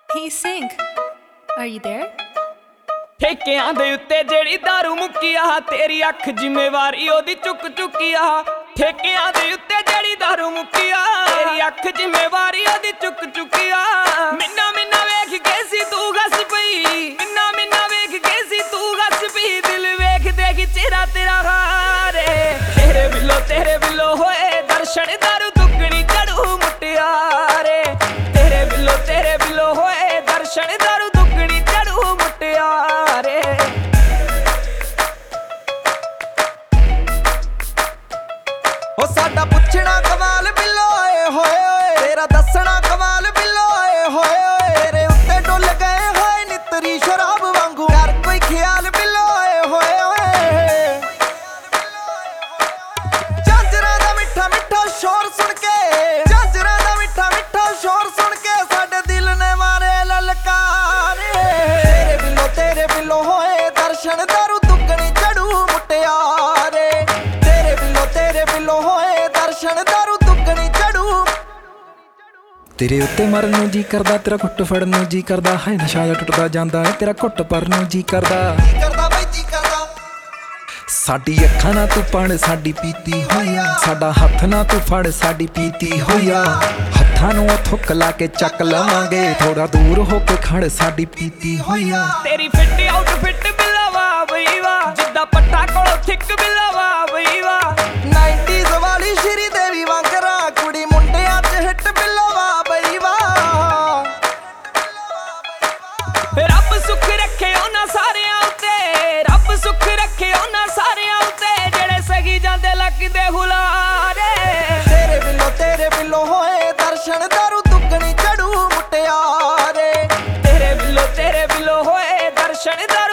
Hey, sing. Are you there? ਠੇਕਿਆਂ ਦੇ ਉੱਤੇ ਜਿਹੜੀ ਦਾਰੂ ਮੁੱਕੀ ਆ ਤੇਰੀ ਅੱਖ ਜ਼ਿੰਮੇਵਾਰੀ ਉਹਦੀ ਚੁੱਕ ਚੁੱਕੀ ਆ ਠੇਕਿਆਂ ਦੇ ਉੱਤੇ ਜਿਹੜੀ ਦਾਰੂ ਮੁੱਕੀ ਆ ਤੇਰੀ ਅੱਖ ਜ਼ਿੰਮੇਵਾਰੀ ਉਹਦੀ ਚੁੱਕ ਚੁੱਕੀ ਆ ਮਿੰਨਾ ਮਿੰਨਾ ਵੇਖ ਕੇ ਸੀ ਤੂੰ ਗੱਸ ਪਈ ਮਿੰਨਾ ਮਿੰਨਾ ਵੇਖ ਕੇ ਸੀ ਤੂੰ ਗੱਸ ਪਈ ਦਿਲ ਵੇਖ ਦੇਖ ਚਿਹਰਾ ਤੇਰਾ ਹਾਰੇ ਤੇਰੇ ਬਿੱਲੋ ਹੋਏ ਦਰਸ਼ਨ ਦਾਰੂ ਦੁੱਗਣੀ ਚੜੂ ਮੁਟਿਆਰੇ ਤੇਰੇ ਬਿੱਲੋ ਹੋਏ ਦਰਸ਼ਨ ਦਾਰੂ ਦੁੱਗਣੀ ਚੜੂ ਮੁਟਿਆਰੇ ਉਹ ਸਾਡਾ ਪੁੱਛਣਾ ਕਮਾਲ ਬਿੱਲੋ ਓਏ ਹੋਏ ਓਏ ਤੇਰਾ ਦੱਸਣਾ ਕਮਾਲ ਬਿੱਲੋ ਓਏ ਹੋਏ ਓਏ ਤੇਰੇ ਉੱਤੇ ਡੁੱਲ ਗਏ ਹੋਏ ਨਿਤਰੀ ਸ਼ਰਾਬ ਵਾਂਗੂ ਕਰ ਕੋਈ ਖਿਆਲ ਬਿੱਲੋ ਓਏ ਹੋਏ ਓਏ ਝਾਂਜਰਾਂ ਦਾ ਮਿੱਠਾ ਮਿੱਠਾ ਸ਼ੋਰ ਸੁਣ ਕੇ ਝਾਂਜਰਾਂ ਦਾ ਮਿੱਠਾ ਮਿੱਠਾ ਸ਼ੋਰ ਸੁਣ ਕੇ ਸਾਡੇ ਦਿਲ ਨੇ ਮਾਰੇ ਲਲਕਾਰੇ ਤੇਰੇ ਬਿੱਲੋ ਹੋਏ ਦਰਸ਼ਨ ਦਾਰੂ ਦੁੱਗਣੀ ਚੜੂ ਮੁਟਿਆਰੇ ਤੇਰੇ ਬਿੱਲੋ ਹੋਏ ਦਰਸ਼ਨ ਦਾਰੂ ਦੁੱਗਣੀ ਚੜੂ ਤੇਰੇ ਉੱਤੇ ਮਰਨ ਨੂੰ ਜੀ ਕਰਦਾ ਤੇਰਾ ਘੁੱਟ ਫੜਨ ਨੂੰ ਜੀ ਕਰਦਾ ਹੈ ਨਸ਼ਾ ਜਿਹਾ ਟੁੱਟਦਾ ਜਾਂਦਾ ਹੈ ਤੇਰਾ ਘੁੱਟ ਭਰਨ ਨੂੰ ਜੀ ਕਰਦਾ ਬਈ ਜੀ ਕਰਦਾ ਸਾਡੀ ਅੱਖਾਂ ਨਾਲ ਤੂੰ ਪੜ ਸਾਡੀ ਪੀਤੀ ਹੋਇਆ ਸਾਡਾ ਹੱਥ ਨਾਲ ਤੂੰ ਫੜ ਸਾਡੀ ਪੀਤੀ ਹੋਇਆ ਹੱਥਾਂ ਨੂੰ ਥੁੱਕ ਲਾ ਕੇ ਚੱਕ ਲਵਾਂਗੇ ਥੋੜਾ ਦੂਰ ਹੋ ਕੇ ਖੜ ਸਾਡੀ ਪੀਤੀ ਹੋਇਆ ਤੇਰੀ ਫਿੱਟ ਆਊਟਫਿੱਟ ਬਿੱਲਾਵਾ ਬਈ ਵਾ ਜਿੱਦਾਂ ਪੱਟਾ ਕੋਲੋਂ ਥਿੱਕ ਬਿੱਲਾਵਾ ਬਈ ਵਾ 90s ਵਾਲੀ ਸ਼੍ਰੀ ਦੇਵੀ ਵਾਂਗਰਾ ਕੁੜੀ ਮੁੰਡਿਆਂ 'ਚ ਹਿੱਟ ਬਿੱਲੋਵਾ ਬਈ ਵਾ ਰੱਬ ਸੁੱਖ ਰੱਖੇ ਉਹਨਾਂ ਸਾਰਿਆਂ ਉੱਤੇ ਰੱਬ ਸੁੱਖ ਰੱਖੇ ਉਹਨਾਂ ਸਾਰਿਆਂ ਉੱਤੇ ਜਿਹੜੇ ਸਗੀ ਜਾਂਦੇ ਲੱਗਦੇ ਹੁਲਾਰੇ ਤੇਰੇ ਬਿੱਲੋ ਹੋਏ ਦਰਸ਼ਨ ਦਾਰੂ ਦੁੱਗਣੀ ਚੜੂ ਮੁਟਿਆਰੇ ਤੇਰੇ ਬਿੱਲੋ ਹੋਏ ਦਰਸ਼ਨ ਦਾਰੂ